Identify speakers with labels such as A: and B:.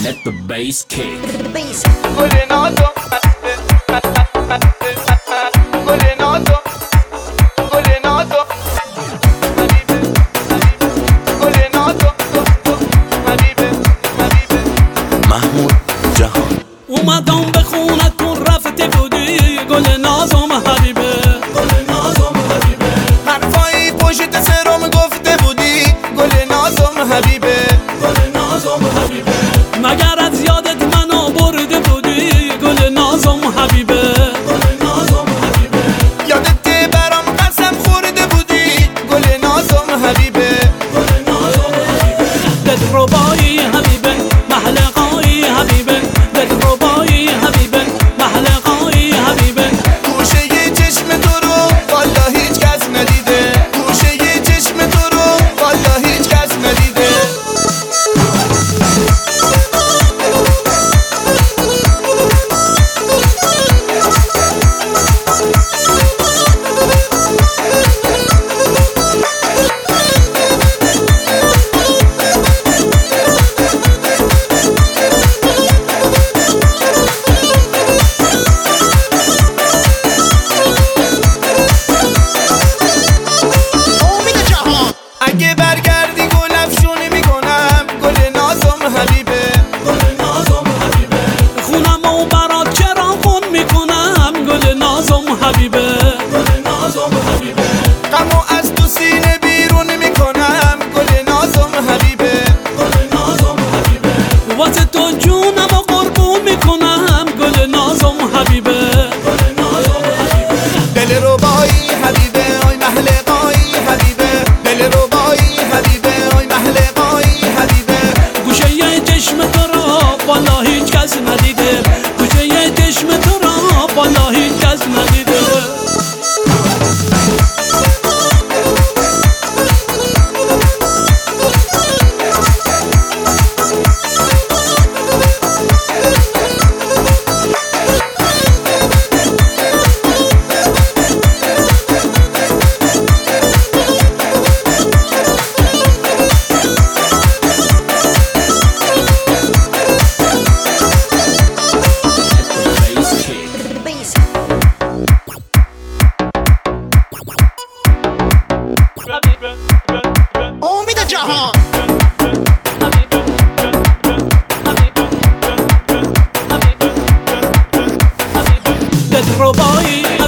A: Let the bass kick.
B: گل نازم گل نازم گل نازم گل نازم حبیبه حبیبه
A: محمود جهان.
C: اومدم به خونتون رفته بودی گل نازم حبیبه، گل نازم حبیبه.
B: حرفایی پشت سرم گفته بودی گل نازم حبیبه
C: گل نازم حبیبه. مگر از یادت منو برده بودی گل نازم حبیبه، گل نازم حبیبه.
B: یادت برام قسم خورده بودی گل نازم حبیبه
C: گل نازم حبیبه. دلربایی حبیبه محلقایی حبیبه، دلربایی حبیبه محلقایی حبیبه.
B: گوشه چشم تو رو والا هیچ کس ندیده گوشه چشم تو رو والا هیچ کس ندیده اگه برگردی گل افشونی میکنم گل نازم حبیبه
C: گل نازم حبیبه. خونمو برات چراغون میکنم گل نازم حبیبه، گل نازم حبیبه.
B: غمو از تو سینه بیرون میکنم گل نازم حبیبه
C: گل نازم حبیبه. واسه تو جونمو قربون میکنم گل نازم حبیبه، گل نازم حبیبه.
B: دل ربایی حبیبه آی محلقایی حبیبه دل ربایی حبیبه آی محلقایی حبیبه
C: گوشه یه چشم تو را والا هیچ کس ندیده، گوشه یه چشم تو را والا هیچ کس ندیده.
B: امید جهان
C: دلربایی